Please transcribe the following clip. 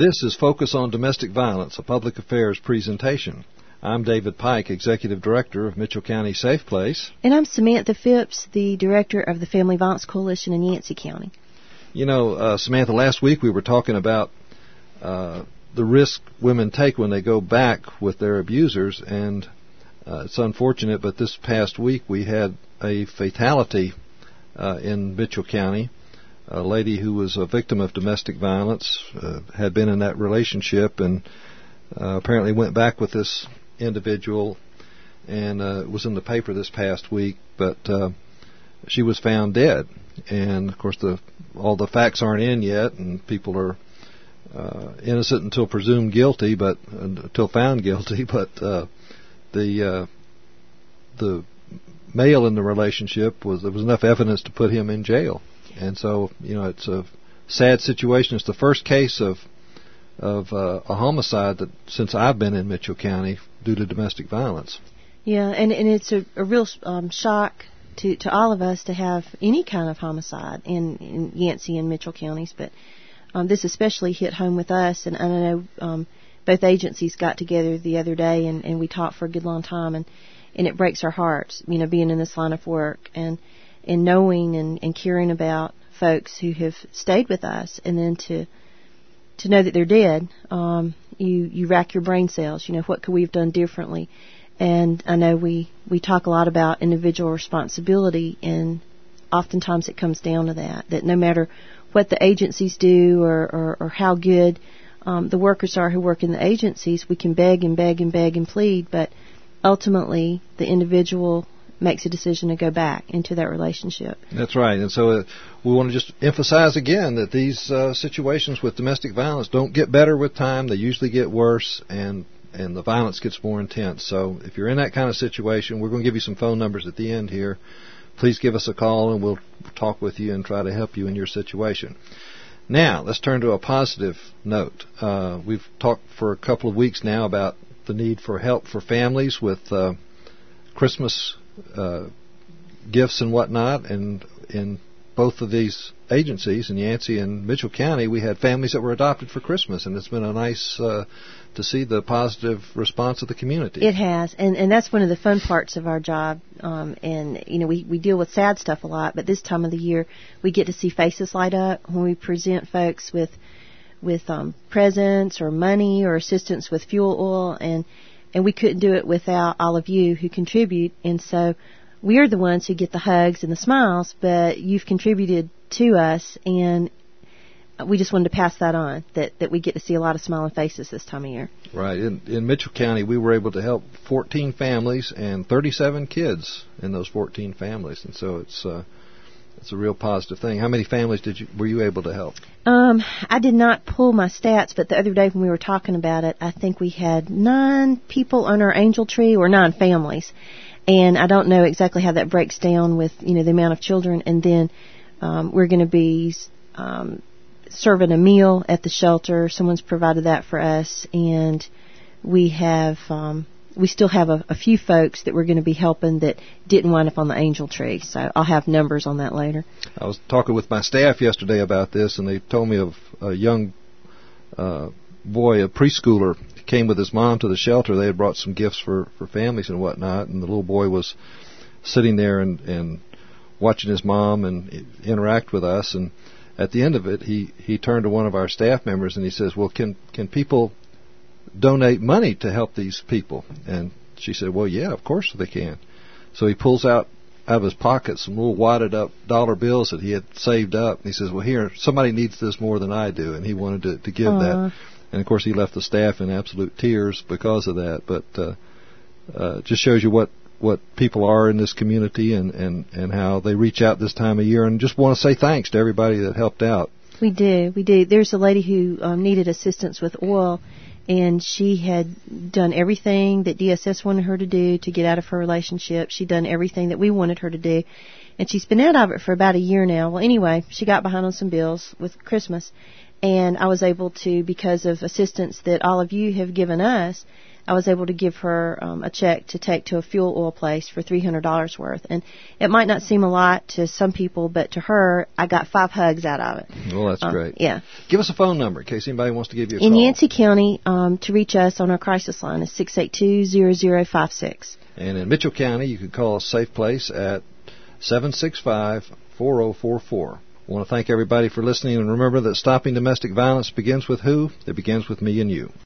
This is Focus on Domestic Violence, a public affairs presentation. I'm David Pike, Executive Director of Mitchell County Safe Place. And I'm Samantha Phipps, the Director of the Family Violence Coalition in Yancey County. You know, Samantha, last week we were talking about the risk women take when they go back with their abusers, and it's unfortunate, but this past week we had a fatality in Mitchell County. A lady who was a victim of domestic violence had been in that relationship and apparently went back with this individual, and it was in the paper this past week, but she was found dead. And, of course, all the facts aren't in yet, and people are innocent until presumed guilty, but until found guilty. But the male in the relationship there was enough evidence to put him in jail. And so, you know, it's a sad situation. It's the first case of a homicide that since I've been in Mitchell County due to domestic violence. Yeah, and it's a real shock to all of us to have any kind of homicide in Yancey and Mitchell counties, but this especially hit home with us. And I know both agencies got together the other day and we talked for a good long time, and it breaks our hearts, you know, being in this line of work and knowing and caring about folks who have stayed with us, and then to know that they're dead. You rack your brain cells. You know, what could we have done differently? And I know we talk a lot about individual responsibility, and oftentimes it comes down to that no matter what the agencies do or how good the workers are who work in the agencies, we can beg and beg and beg and plead, but ultimately the individual makes a decision to go back into that relationship. That's right. And so we want to just emphasize again that these situations with domestic violence don't get better with time. They usually get worse, and the violence gets more intense. So if you're in that kind of situation, we're going to give you some phone numbers at the end here. Please give us a call, and we'll talk with you and try to help you in your situation. Now, let's turn to a positive note. We've talked for a couple of weeks now about the need for help for families with Christmas gifts and whatnot, and in both of these agencies, in Yancey and Mitchell County, we had families that were adopted for Christmas, and it's been a nice to see the positive response of the community. It has, and that's one of the fun parts of our job. And you know, we deal with sad stuff a lot, but this time of the year we get to see faces light up when we present folks with presents or money or assistance with fuel oil, and we couldn't do it without all of you who contribute. And so we're the ones who get the hugs and the smiles, but you've contributed to us, and we just wanted to pass that on, that we get to see a lot of smiling faces this time of year. Right. In Mitchell County, we were able to help 14 families and 37 kids in those 14 families, and so it's a real positive thing. How many families were you able to help? I did not pull my stats, but the other day when we were talking about it, I think we had 9 people on our angel tree, or 9 families. And I don't know exactly how that breaks down with, you know, the amount of children. And then we're going to be serving a meal at the shelter. Someone's provided that for us, and we have we still have a few folks that we're going to be helping that didn't wind up on the angel tree. So I'll have numbers on that later. I was talking with my staff yesterday about this, and they told me of a young boy, a preschooler, came with his mom to the shelter. They had brought some gifts for families and whatnot, and the little boy was sitting there and watching his mom and interact with us. And at the end of it, he turned to one of our staff members and he says, "Well, can people donate money to help these people?" And she said, "Well, yeah, of course they can." So he pulls out of his pocket some little wadded up dollar bills that he had saved up. And he says, "Well, here, somebody needs this more than I do." And he wanted to give that. And, of course, he left the staff in absolute tears because of that. But just shows you what people are in this community and how they reach out this time of year. And just want to say thanks to everybody that helped out. We do. There's a lady who needed assistance with oil, and she had done everything that DSS wanted her to do to get out of her relationship. She'd done everything that we wanted her to do, and she's been out of it for about a year now. Well, anyway, she got behind on some bills with Christmas, and I was able to, because of assistance that all of you have given us, I was able to give her a check to take to a fuel oil place for $300 worth. And it might not seem a lot to some people, but to her, I got 5 hugs out of it. Well, that's great. Yeah. Give us a phone number in case anybody wants to give you a call. In Yancey County, to reach us on our crisis line is 682-0056. And in Mitchell County, you can call Safe Place at 765-4044. I want to thank everybody for listening, and remember that stopping domestic violence begins with who? It begins with me and you.